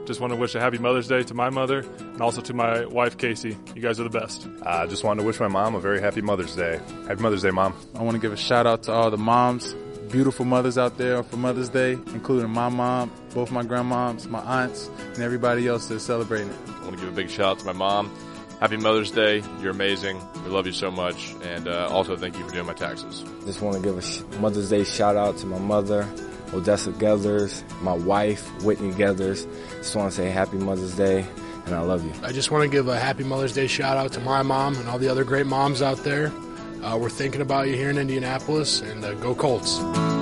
Just want to wish a happy Mother's Day to my mother and also to my wife, Casey. You guys are the best. I just wanted to wish my mom a very happy Mother's Day. Happy Mother's Day, Mom. I want to give a shout out to all the moms, beautiful mothers out there for Mother's Day, including my mom, both my grandmoms, my aunts, and everybody else that's celebrating it. I want to give a big shout out to my mom. Happy Mother's Day. You're amazing. We love you so much. And also thank you for doing my taxes. Just want to give a Mother's Day shout out to my mother, Odessa Geathers, my wife, Whitney Geathers. Just want to say happy Mother's Day, and I love you. I just want to give a happy Mother's Day shout out to my mom and all the other great moms out there. We're thinking about you here in Indianapolis, and go Colts.